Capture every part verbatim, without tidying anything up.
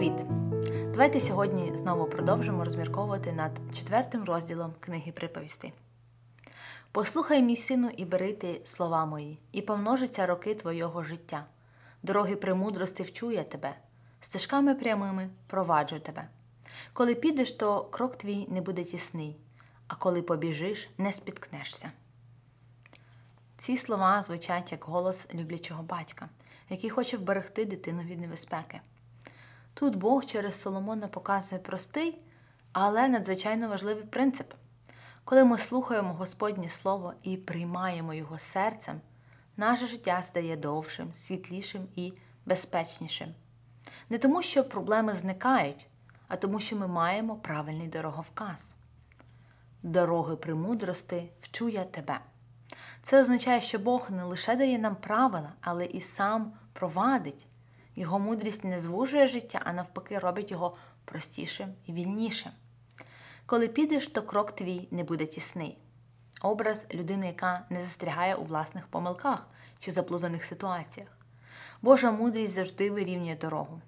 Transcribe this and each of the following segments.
Привіт! Давайте сьогодні знову продовжимо розмірковувати над четвертим розділом книги Приповістей. «Послухай, мій сину, і бери ти слова мої, і помножаться роки твого життя. Дороги премудрости вчу я тебе, стежками прямими проваджу тебе. Коли підеш, то крок твій не буде тісний, а коли побіжиш, не спіткнешся». Ці слова звучать як голос люблячого батька, який хоче вберегти дитину від небезпеки. Тут Бог через Соломона показує простий, але надзвичайно важливий принцип. Коли ми слухаємо Господнє Слово і приймаємо його серцем, наше життя стає довшим, світлішим і безпечнішим. Не тому, що проблеми зникають, а тому, що ми маємо правильний дороговказ. «Дороги премудрости вчу я тебе». Це означає, що Бог не лише дає нам правила, але і сам провадить. Його мудрість не звужує життя, а навпаки робить його простішим і вільнішим. Коли підеш, то крок твій не буде тісний. Образ людини, яка не застрягає у власних помилках чи заплутаних ситуаціях. Божа мудрість завжди вирівнює дорогу.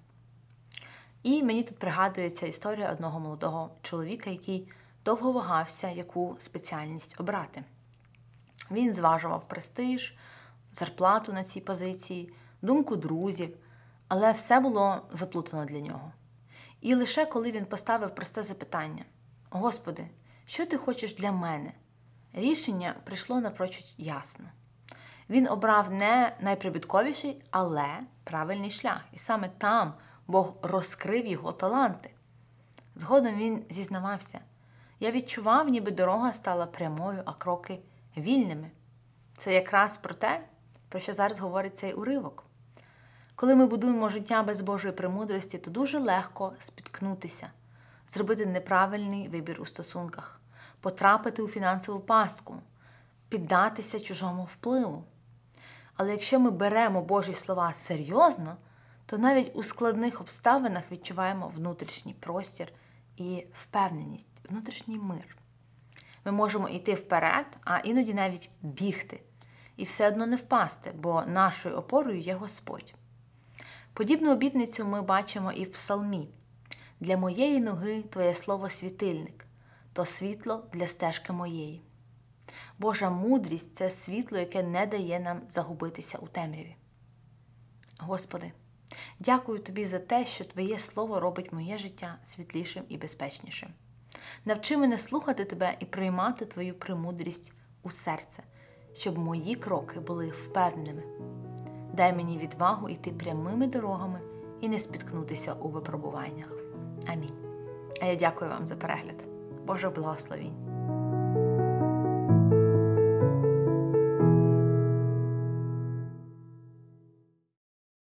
І мені тут пригадується історія одного молодого чоловіка, який довго вагався, яку спеціальність обрати. Він зважував престиж, зарплату на цій позиції, думку друзів, але все було заплутано для нього. І лише коли він поставив просте запитання: «Господи, що ти хочеш для мене?», рішення прийшло напрочуд ясно. Він обрав не найприбутковіший, але правильний шлях. І саме там Бог розкрив його таланти. Згодом він зізнавався: «Я відчував, ніби дорога стала прямою, а кроки вільними». Це якраз про те, про що зараз говорить цей уривок. Коли ми будуємо життя без Божої премудрості, то дуже легко спіткнутися, зробити неправильний вибір у стосунках, потрапити у фінансову пастку, піддатися чужому впливу. Але якщо ми беремо Божі слова серйозно, то навіть у складних обставинах відчуваємо внутрішній простір і впевненість, внутрішній мир. Ми можемо йти вперед, а іноді навіть бігти, і все одно не впасти, бо нашою опорою є Господь. Подібну обітницю ми бачимо і в Псалмі. «Для моєї ноги Твоє слово світильник, то світло для стежки моєї». Божа мудрість – це світло, яке не дає нам загубитися у темряві. Господи, дякую Тобі за те, що Твоє слово робить моє життя світлішим і безпечнішим. Навчи мене слухати Тебе і приймати Твою премудрість у серце, щоб мої кроки були впевненими. Дай мені відвагу йти прямими дорогами і не спіткнутися у випробуваннях. Амінь. А я дякую вам за перегляд. Божих благословінь.